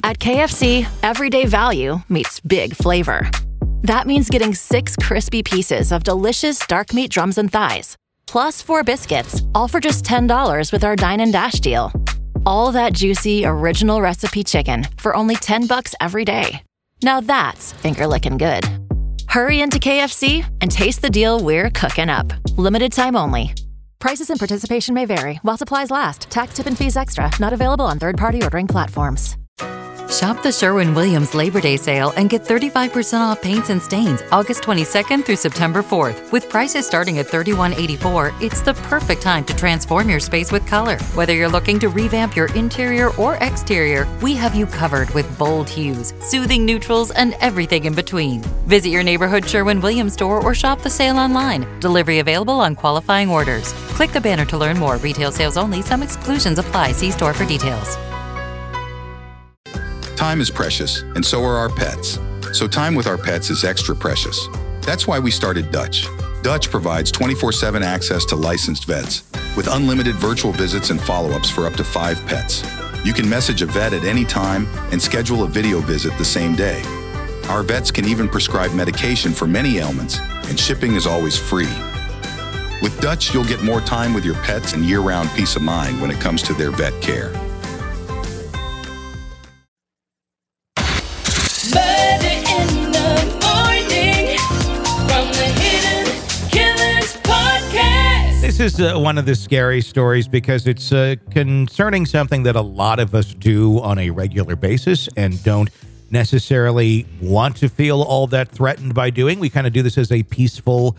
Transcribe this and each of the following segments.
At KFC, everyday value meets big flavor. That means getting 6 crispy pieces of delicious dark meat drums and thighs, plus 4 biscuits, all for just $10 with our Dine and Dash deal. All that juicy, original recipe chicken for only $10 every day. Now that's finger-licking good. Hurry into KFC and taste the deal we're cooking up. Limited time only. Prices and participation may vary while supplies last. Tax, tip, and fees extra. Not available on third-party ordering platforms. Shop the Sherwin-Williams Labor Day sale and get 35% off paints and stains August 22nd through September 4th. With prices starting at $31.84, it's the perfect time to transform your space with color. Whether you're looking to revamp your interior or exterior, we have you covered with bold hues, soothing neutrals, and everything in between. Visit your neighborhood Sherwin-Williams store or shop the sale online. Delivery available on qualifying orders. Click the banner to learn more. Retail sales only. Some exclusions apply. See store for details. Time is precious, and so are our pets. So time with our pets is extra precious. That's why we started Dutch. Dutch provides 24/7 access to licensed vets, with unlimited virtual visits and follow-ups for up to 5 pets. You can message a vet at any time and schedule a video visit the same day. Our vets can even prescribe medication for many ailments, and shipping is always free. With Dutch, you'll get more time with your pets and year-round peace of mind when it comes to their vet care. This is one of the scary stories because it's concerning something that a lot of us do on a regular basis and don't necessarily want to feel all that threatened by doing. We kind of do this as a peaceful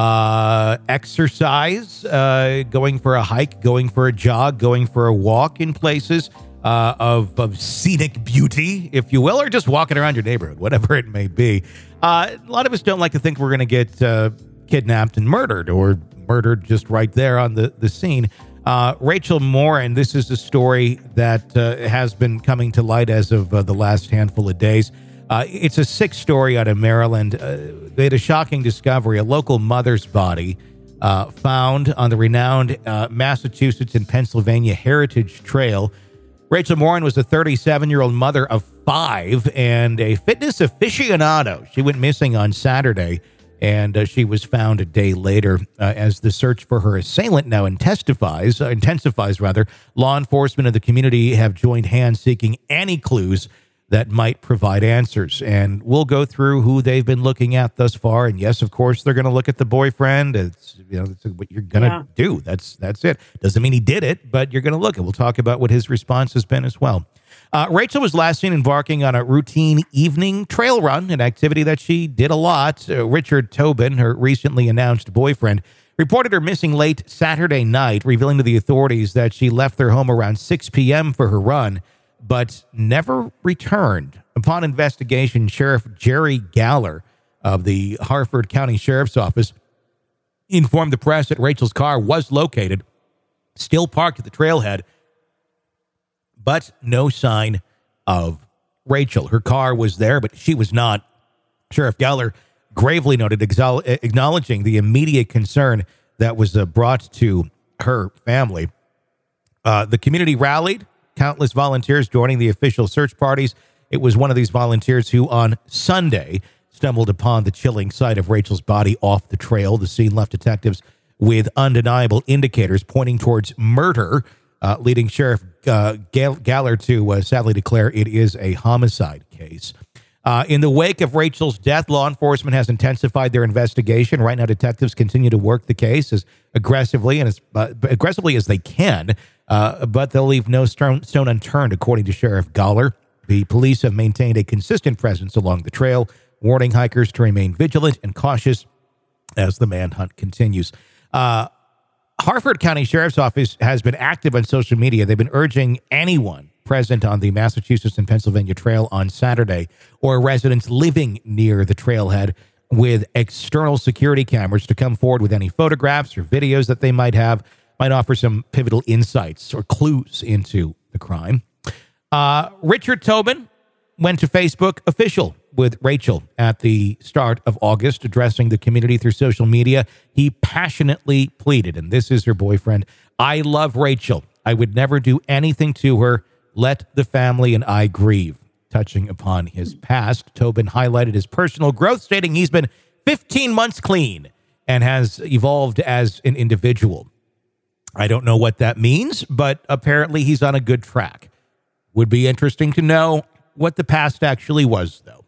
exercise, going for a hike, going for a jog, going for a walk in places of scenic beauty, if you will, or just walking around your neighborhood, whatever it may be. A lot of us don't like to think we're going to get kidnapped and murdered or murdered just right there on the scene. Rachel Morin, this is a story that has been coming to light as of the last handful of days. It's a sick story out of Maryland. They had a shocking discovery. A local mother's body found on the renowned Massachusetts and Pennsylvania Heritage Trail. Rachel Morin was a 37-year-old mother of 5 and a fitness aficionado. She went missing on Saturday, and she was found a day later. As the search for her assailant now intensifies, law enforcement and the community have joined hands seeking any clues that might provide answers. And we'll go through who they've been looking at thus far. And yes, of course, they're going to look at the boyfriend. It's what you're going to do. That's it. Doesn't mean he did it, but you're going to look. And we'll talk about what his response has been as well. Rachel was last seen embarking on a routine evening trail run, an activity that she did a lot. Richard Tobin, her recently announced boyfriend, reported her missing late Saturday night, revealing to the authorities that she left their home around 6 p.m. for her run, but never returned. Upon investigation, Sheriff Jerry Galler of the Harford County Sheriff's Office informed the press that Rachel's car was located, still parked at the trailhead, but no sign of Rachel. Her car was there, but she was not. Sheriff Galler gravely noted, acknowledging the immediate concern that was brought to her family. The community rallied, countless volunteers joining the official search parties. It was one of these volunteers who on Sunday stumbled upon the chilling sight of Rachel's body off the trail. The scene left detectives with undeniable indicators pointing towards murder, leading Sheriff Galler to sadly declare it is a homicide case. In the wake of Rachel's death, law enforcement has intensified their investigation. Right now, detectives continue to work the case as aggressively as they can, but they'll leave no stone unturned, according to Sheriff Galler. The police have maintained a consistent presence along the trail, warning hikers to remain vigilant and cautious as the manhunt continues. Harford County Sheriff's Office has been active on social media. They've been urging anyone present on the Massachusetts and Pennsylvania Trail on Saturday or residents living near the trailhead with external security cameras to come forward with any photographs or videos that they might offer some pivotal insights or clues into the crime. Richard Tobin went to Facebook official with Rachel at the start of August, addressing the community through social media. He passionately pleaded, and this is her boyfriend, "I love Rachel. I would never do anything to her. Let the family and I grieve." touching upon his past. Tobin highlighted his personal growth, stating he's been 15 months clean and has evolved as an individual. I don't know what that means, but apparently he's on a good track. Would be interesting to know what the past actually was, though.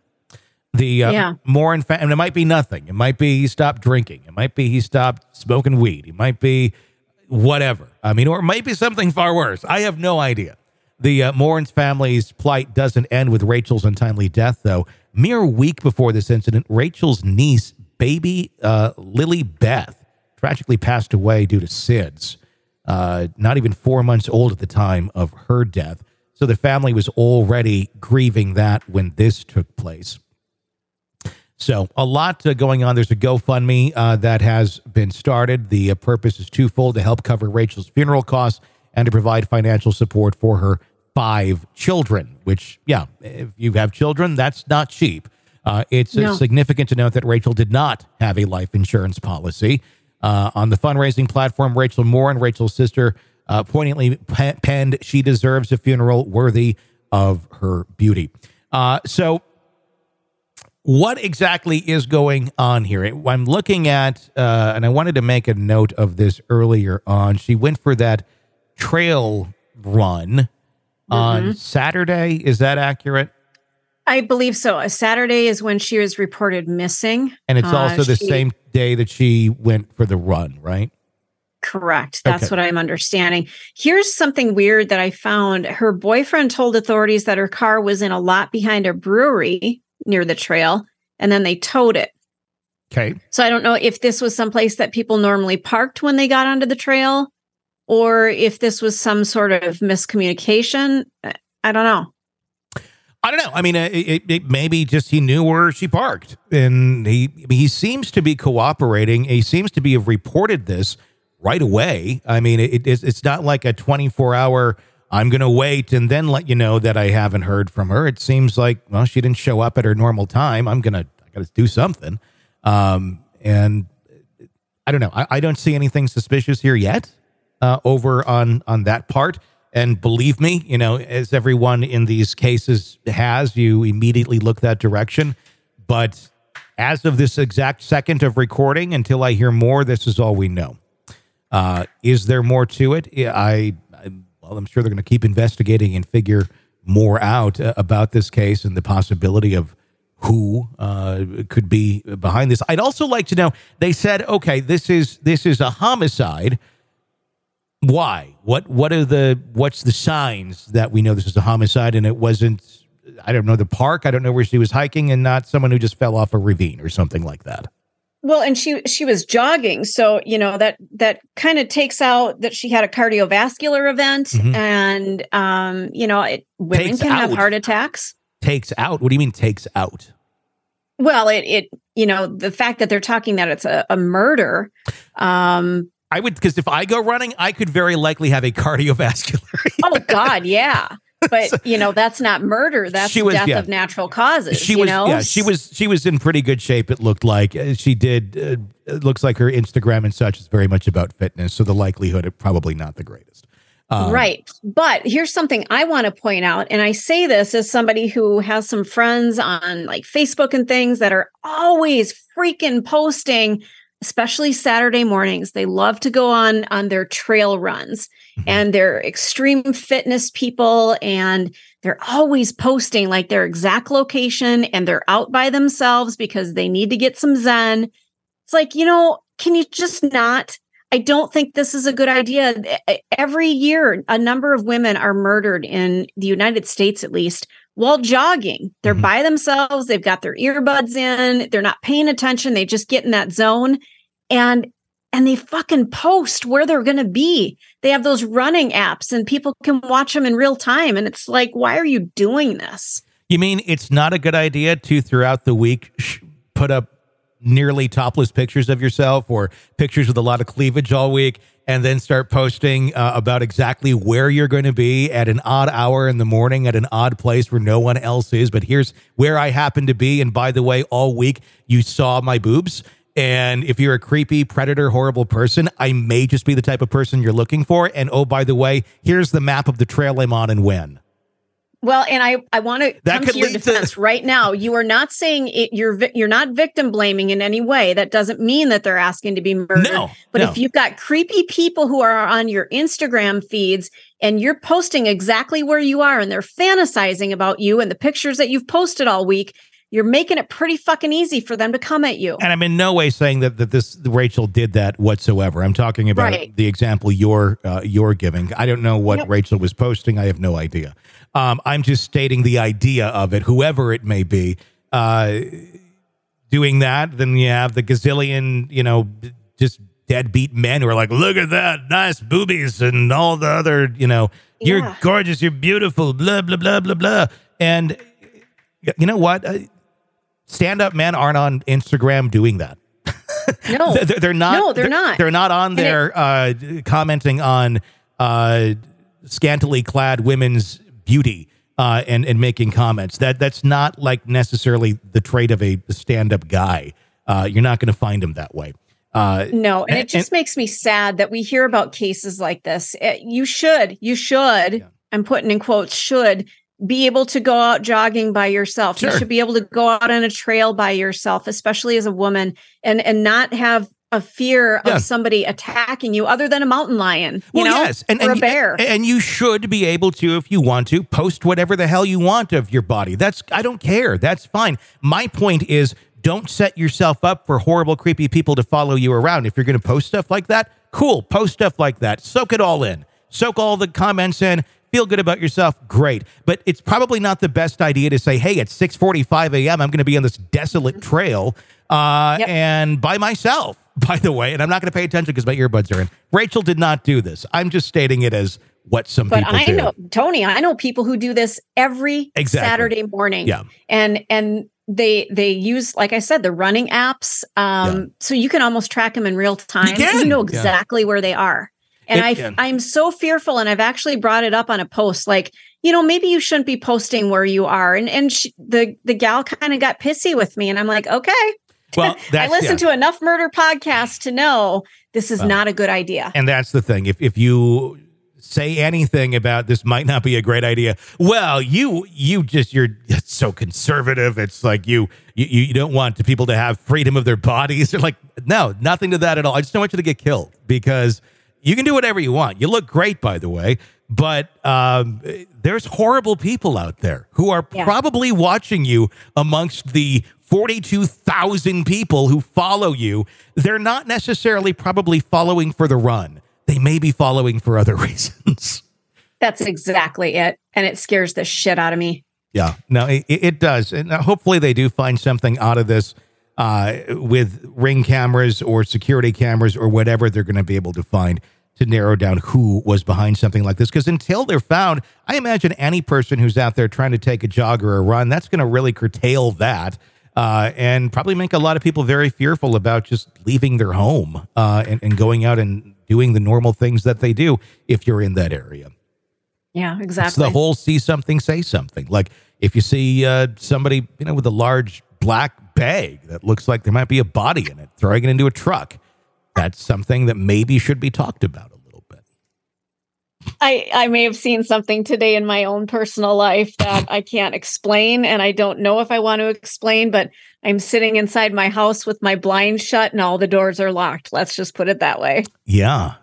Morin and it might be nothing. It might be he stopped drinking. It might be he stopped smoking weed. It might be whatever. I mean, or it might be something far worse. I have no idea. The Morin's family's plight doesn't end with Rachel's untimely death, though. Mere week before this incident, Rachel's niece, baby Lily Beth, tragically passed away due to SIDS. Not even 4 months old at the time of her death. So the family was already grieving that when this took place. So a lot going on. There's a GoFundMe that has been started. The purpose is twofold: to help cover Rachel's funeral costs and to provide financial support for her 5 children, which, if you have children, that's not cheap. It's significant to note that Rachel did not have a life insurance policy. On the fundraising platform, Rachel Morin, Rachel's sister, poignantly penned, "She deserves a funeral worthy of her beauty." So what exactly is going on here? I'm looking at, and I wanted to make a note of this earlier on. She went for that trail run on Saturday. Is that accurate? I believe so. Saturday is when she was reported missing. And it's also the same day that she went for the run, right? Correct. That's what I'm understanding. Here's something weird that I found. Her boyfriend told authorities that her car was in a lot behind a brewery near the trail, and then they towed it. Okay. So I don't know if this was someplace that people normally parked when they got onto the trail, or if this was some sort of miscommunication. I don't know. I mean, it maybe just he knew where she parked, and he seems to be cooperating. He seems to be have reported this right away. I mean, it's not like a 24-hour, I'm going to wait and then let you know that I haven't heard from her. It seems like, well, she didn't show up at her normal time. I got to do something. And I don't know. I don't see anything suspicious here yet over on that part. And believe me, as everyone in these cases has, you immediately look that direction. But as of this exact second of recording, until I hear more, this is all we know. Is there more to it? I'm sure they're going to keep investigating and figure more out about this case and the possibility of who could be behind this. I'd also like to know, they said, okay, this is a homicide. Why? What's the signs that we know this is a homicide and it wasn't, I don't know, the park? I don't know where she was hiking, and not someone who just fell off a ravine or something like that. Well, and she was jogging. So, that kind of takes out that she had a cardiovascular event, and, women can have heart attacks. Takes out? What do you mean takes out? Well, the fact that they're talking that it's a murder. I would, because if I go running, I could very likely have a cardiovascular event. Oh, God, yeah. But, that's not murder. That's death of natural causes. She was in pretty good shape, it looked like. She did. It looks like her Instagram and such is very much about fitness. So the likelihood is probably not the greatest. Right. But here's something I want to point out. And I say this as somebody who has some friends on like Facebook and things that are always freaking posting, especially Saturday mornings. They love to go on their trail runs, and they're extreme fitness people, and they're always posting like their exact location, and they're out by themselves because they need to get some zen. It's like, can you just not? I don't think this is a good idea. Every year, a number of women are murdered in the United States, at least, while jogging. They're by themselves. They've got their earbuds in. They're not paying attention. They just get in that zone. And they fucking post where they're going to be. They have those running apps and people can watch them in real time. And it's like, why are you doing this? You mean it's not a good idea to, throughout the week, put up nearly topless pictures of yourself or pictures with a lot of cleavage all week, and then start posting about exactly where you're going to be at an odd hour in the morning at an odd place where no one else is, but here's where I happen to be. And by the way, all week you saw my boobs. And if you're a creepy, predator, horrible person, I may just be the type of person you're looking for. And oh, by the way, here's the map of the trail I'm on and when. Well, and I want to come to your defense right now. You are not saying you're not victim blaming in any way. That doesn't mean that they're asking to be murdered. But if you've got creepy people who are on your Instagram feeds and you're posting exactly where you are and they're fantasizing about you and the pictures that you've posted all week, you're making it pretty fucking easy for them to come at you. And I'm in no way saying that this Rachel did that whatsoever. I'm talking about the example you're giving. I don't know what Rachel was posting. I have no idea. I'm just stating the idea of it, whoever it may be, doing that. Then you have the gazillion, just deadbeat men who are like, look at that, nice boobies and all the other, you're gorgeous, you're beautiful, blah, blah, blah, blah, blah. And you know what? Stand-up men aren't on Instagram doing that. No, they're not. No, they're not. They're not on there commenting on scantily clad women's beauty and making comments. That's not like necessarily the trait of a stand-up guy. You're not going to find him that way. No, and it just makes me sad that we hear about cases like this. You should, I'm putting in quotes, should be able to go out jogging by yourself. Sure. You should be able to go out on a trail by yourself, especially as a woman, and not have a fear of somebody attacking you other than a mountain lion, or a bear. And you should be able to, if you want to, post whatever the hell you want of your body. I don't care. That's fine. My point is, don't set yourself up for horrible, creepy people to follow you around. If you're going to post stuff like that, cool. Post stuff like that. Soak it all in. Soak all the comments in. Feel good about yourself. Great. But it's probably not the best idea to say, hey, at 6:45 a.m., I'm going to be on this desolate trail and by myself, by the way. And I'm not going to pay attention because my earbuds are in. Rachel did not do this. I'm just stating it as what some people do. But I know, Tony, I know people who do this every Saturday morning. Yeah. And they use, like I said, the running apps. So you can almost track them in real time. You know exactly where they are. And I'm so fearful, and I've actually brought it up on a post, like, maybe you shouldn't be posting where you are. And the gal kind of got pissy with me, and I'm like, okay. Well, I listened to enough murder podcasts to know this is not a good idea. And that's the thing. If you say anything about this might not be a great idea, well, you're so conservative. It's like you don't want people to have freedom of their bodies. They're like, no, nothing to that at all. I just don't want you to get killed, because you can do whatever you want. You look great, by the way, but there's horrible people out there who are probably watching you amongst the 42,000 people who follow you. They're not necessarily probably following for the run. They may be following for other reasons. That's exactly it. And it scares the shit out of me. Yeah, no, it does. And hopefully they do find something out of this with Ring cameras or security cameras or whatever they're going to be able to find to narrow down who was behind something like this. Because until they're found, I imagine any person who's out there trying to take a jog or a run, that's going to really curtail that and probably make a lot of people very fearful about just leaving their home and going out and doing the normal things that they do if you're in that area. Yeah, exactly. It's the whole see something, say something. Like if you see somebody, with a large black bag that looks like there might be a body in it, throwing it into a truck, that's something that maybe should be talked about a little bit. I may have seen something today in my own personal life that I can't explain, and I don't know if I want to explain, but I'm sitting inside my house with my blinds shut and all the doors are locked. Let's just put it that way. Yeah.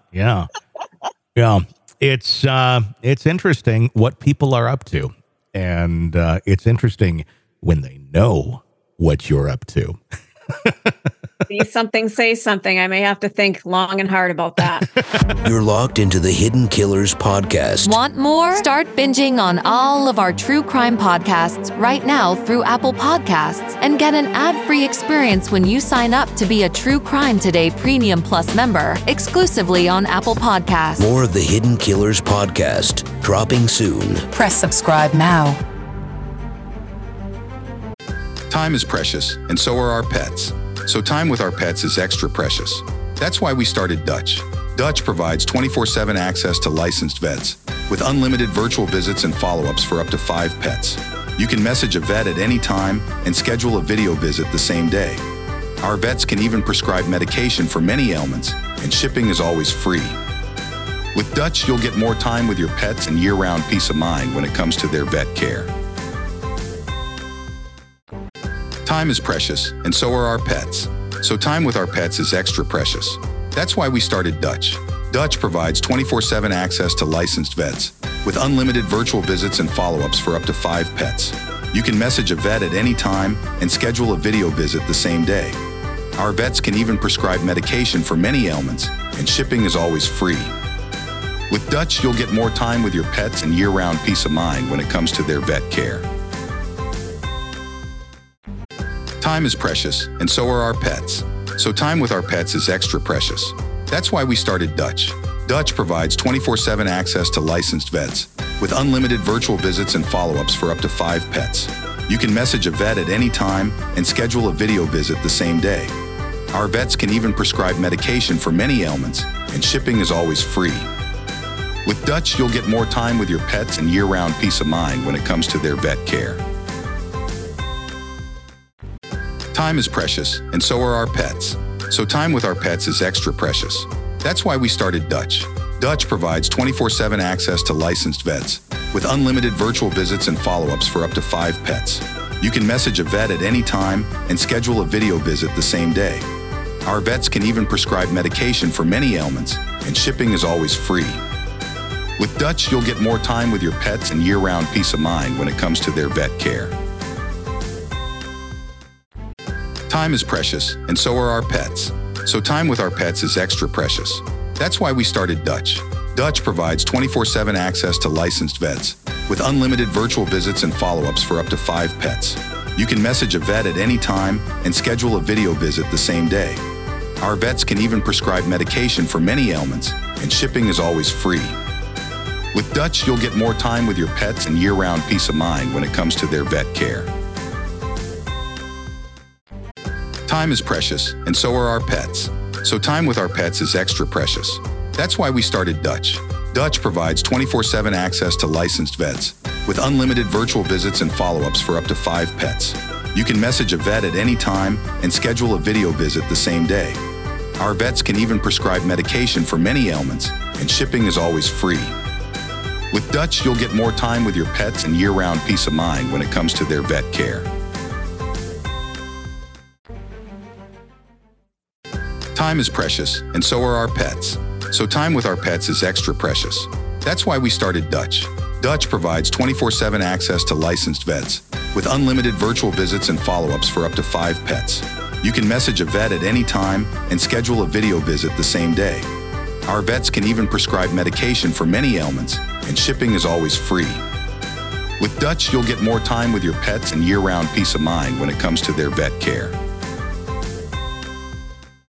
It's interesting what people are up to, and it's interesting when they know what you're up to. See something, say something. I may have to think long and hard about that. You're locked into the Hidden Killers podcast. Want more? Start binging on all of our true crime podcasts right now through Apple Podcasts and get an ad-free experience when you sign up to be a True Crime Today Premium Plus member, exclusively on Apple Podcasts. More of the Hidden Killers podcast, dropping soon. Press subscribe now. Time is precious, and so are our pets. So time with our pets is extra precious. That's why we started Dutch. Dutch provides 24/7 access to licensed vets with unlimited virtual visits and follow-ups for up to 5 pets. You can message a vet at any time and schedule a video visit the same day. Our vets can even prescribe medication for many ailments, and shipping is always free. With Dutch, you'll get more time with your pets and year-round peace of mind when it comes to their vet care. Time is precious, and so are our pets. So time with our pets is extra precious. That's why we started Dutch. Dutch provides 24/7 access to licensed vets with unlimited virtual visits and follow-ups for up to 5 pets. You can message a vet at any time and schedule a video visit the same day. Our vets can even prescribe medication for many ailments, and shipping is always free. With Dutch, you'll get more time with your pets and year-round peace of mind when it comes to their vet care. Time is precious, and so are our pets. So time with our pets is extra precious. That's why we started Dutch. Dutch provides 24/7 access to licensed vets with unlimited virtual visits and follow-ups for up to 5 pets. You can message a vet at any time and schedule a video visit the same day. Our vets can even prescribe medication for many ailments, and shipping is always free. With Dutch, you'll get more time with your pets and year-round peace of mind when it comes to their vet care. Time is precious, and so are our pets. So time with our pets is extra precious. That's why we started Dutch. Dutch provides 24/7 access to licensed vets with unlimited virtual visits and follow-ups for up to 5 pets. You can message a vet at any time and schedule a video visit the same day. Our vets can even prescribe medication for many ailments, and shipping is always free. With Dutch, you'll get more time with your pets and year-round peace of mind when it comes to their vet care. Time is precious, and so are our pets. So time with our pets is extra precious. That's why we started Dutch. Dutch provides 24/7 access to licensed vets with unlimited virtual visits and follow-ups for up to 5 pets. You can message a vet at any time and schedule a video visit the same day. Our vets can even prescribe medication for many ailments, and shipping is always free. With Dutch, you'll get more time with your pets and year-round peace of mind when it comes to their vet care. Time is precious, and so are our pets. So time with our pets is extra precious. That's why we started Dutch. Dutch provides 24/7 access to licensed vets with unlimited virtual visits and follow-ups for up to 5 pets. You can message a vet at any time and schedule a video visit the same day. Our vets can even prescribe medication for many ailments, and shipping is always free. With Dutch, you'll get more time with your pets and year-round peace of mind when it comes to their vet care. Time is precious, and so are our pets. So time with our pets is extra precious. That's why we started Dutch. Dutch provides 24/7 access to licensed vets with unlimited virtual visits and follow-ups for up to 5 pets. You can message a vet at any time and schedule a video visit the same day. Our vets can even prescribe medication for many ailments, and shipping is always free. With Dutch, you'll get more time with your pets and year-round peace of mind when it comes to their vet care.